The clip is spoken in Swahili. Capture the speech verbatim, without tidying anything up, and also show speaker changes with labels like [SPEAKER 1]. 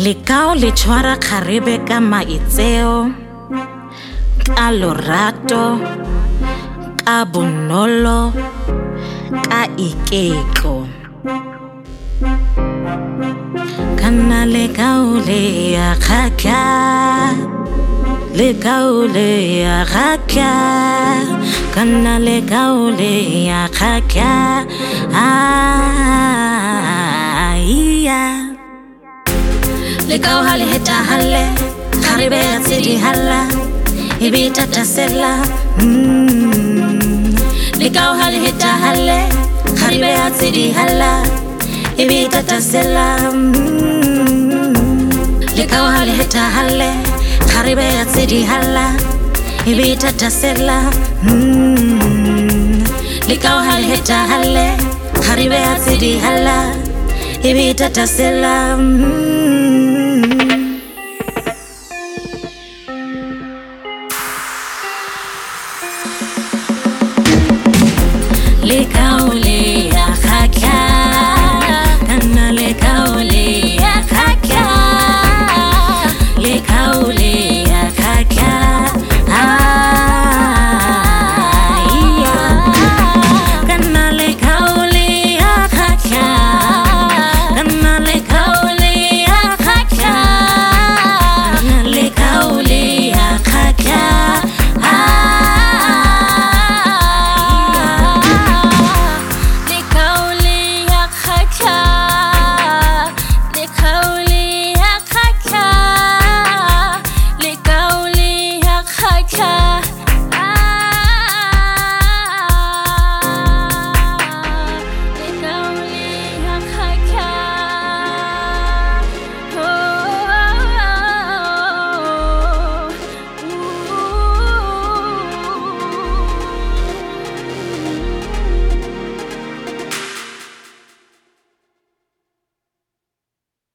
[SPEAKER 1] Lekao le tshwara kgarebe ka maitseo, ka lorato, ka bonolo, ka iketlo. Kana lekao le ya kgakla, lekao le ya kgakla, kana lekao le ya kgakla. Ah, yeah. Lekao hale heta hale, kharebe ya tsidi hala, ibita tasela. Mm. Lekao hale heta hale, kharebe ya tsidi hala, ibita tasela. Mm. Lekao hale heta hale, kharebe ya tsidi hala, ibita tasela. Mm. Lekao hale heta hale, kharebe ya tsidi hala, ibita tasela. Mm. Lekao